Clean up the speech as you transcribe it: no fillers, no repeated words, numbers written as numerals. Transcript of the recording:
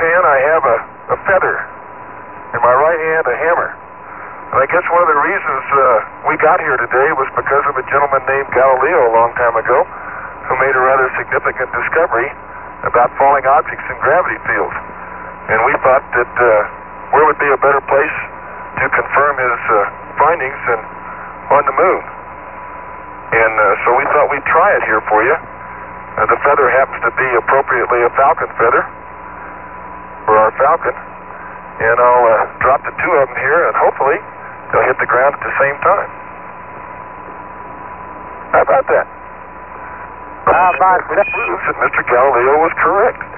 hand, I have a feather. In my right hand, a hammer. And I guess one of the reasons we got here today was because of a gentleman named Galileo a long time ago who made a rather significant discovery about falling objects in gravity fields. And we thought that where would be a better place to confirm his findings than on the moon. And so we thought we'd try it here for you. The feather happens to be appropriately a falcon feather for our falcon. And I'll drop the two of them here, and hopefully they'll hit the ground at the same time. How about that? Proves that Mr. Galileo was correct.